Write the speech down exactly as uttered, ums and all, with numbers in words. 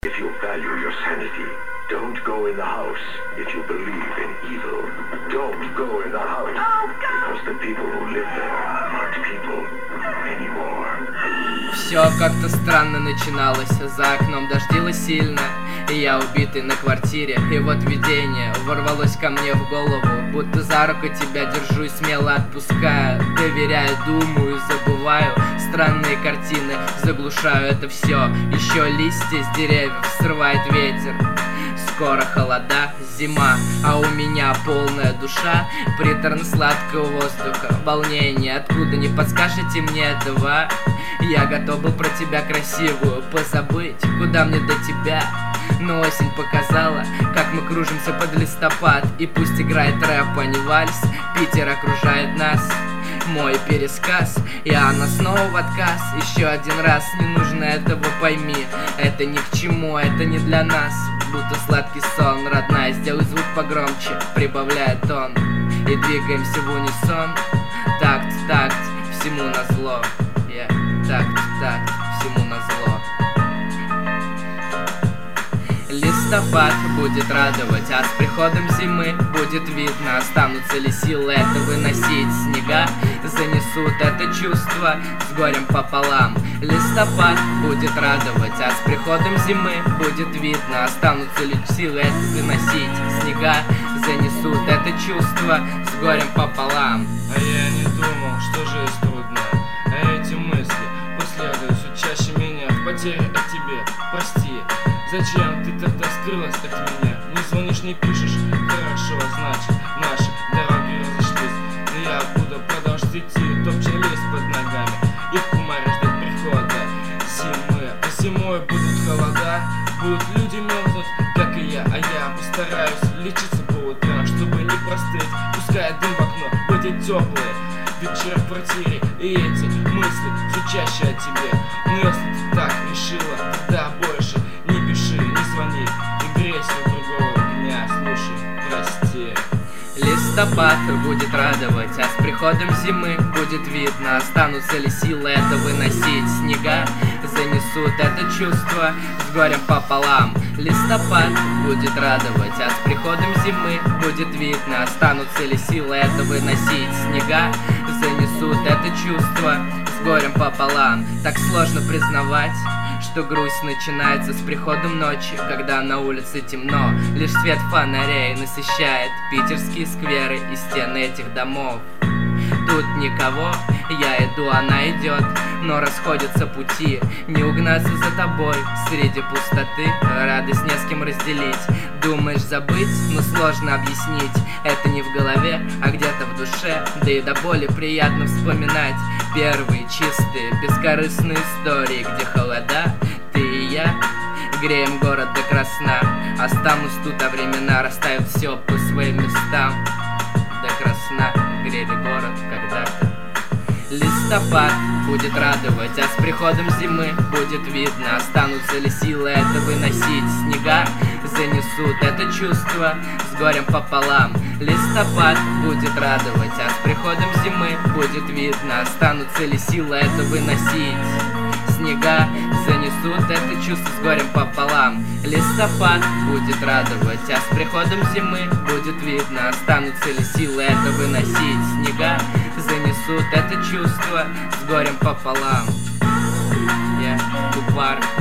If you value your sanity, don't go in the house. If you believe in evil, don't go in the house. Because the people who live there aren't people anymore. Все как-то странно начиналось. За окном дождило сильно, и я убитый на квартире. И вот видение ворвалось ко мне в голову, будто за руку тебя держу и смело отпускаю. Доверяю, думаю, забываю. Странные картины, заглушаю это все. Еще листья с деревьев срывает ветер. Скоро холода, зима, а у меня полная душа приторно-сладкого воздуха, волнение. Откуда не подскажете мне этого? Я готов был про тебя красивую позабыть, куда мне до тебя? Но осень показала, как мы кружимся под листопад. И пусть играет рэп, а не вальс, Питер окружает нас. Мой пересказ, и она снова в отказ. Еще один раз, не нужно этого, пойми. Это ни к чему, это не для нас. Будто сладкий сон, родная, сделай звук погромче, прибавляя тон. И двигаемся в унисон. Такт, такт, всему назло. Yeah. Такт, такт, всему назло. Листопад будет радовать, а с приходом зимы будет видно, останутся ли силы это выносить. Снега занесут это чувство с горем пополам. Листопад будет радовать, а с приходом зимы будет видно, останутся ли силы это выносить. Снега занесут это чувство с горем пополам. А я не думал, что жизнь трудная, а эти мысли преследуют все чаще меня. В потере от тебе, прости. Зачем ты тогда скрылась от меня? Не звонишь, не пишешь, хорошо, значит, наши дороги разошлись. Но я буду продолжать идти, топча лес под ногами и в кумаре ждать прихода зимы. А зимой будут холода, будут люди мерзнуть, как и я. А я постараюсь лечиться по утрам, чтобы не простыть, пускай дым в окно в эти теплые вечера в квартире. И эти мысли все чаще о тебе. Но если ты так решила, тогда больше не пиши, не звони и грейся другого дня. Слушай, прости. Листопад будет радовать, а с приходом зимы будет видно, останутся ли силы это выносить. Снега занесут это чувство с горем пополам. Листопад будет радовать, а с приходом зимы будет видно, останутся ли силы это выносить. Снега занесут это чувство с горем пополам. Так сложно признавать, что грусть начинается с приходом ночи, когда на улице темно. Лишь свет фонарей насыщает питерские скверы и стены этих домов. Тут никого, я иду, она идет, но расходятся пути. Не угнаться за тобой среди пустоты, радость не с кем разделить. Думаешь забыть, но сложно объяснить. Это не в голове, а где-то в душе. Да и до боли приятно вспоминать первые чистые, бескорыстные истории, где холода, ты и я греем город до красна. Останусь тут, а времена расставят все по своим местам. До красна грели город когда-то. Листопад будет радовать, а с приходом зимы будет видно, останутся ли силы это выносить. Снега занесут это чувство с горем пополам. Листопад будет радовать, а с приходом зимы будет видно, останутся ли силы это выносить. Снега занесут это чувство с горем пополам. Листопад будет радовать, а с приходом зимы будет видно, останутся ли силы это выносить. Снега занесут это чувство с горем пополам. Я Купар.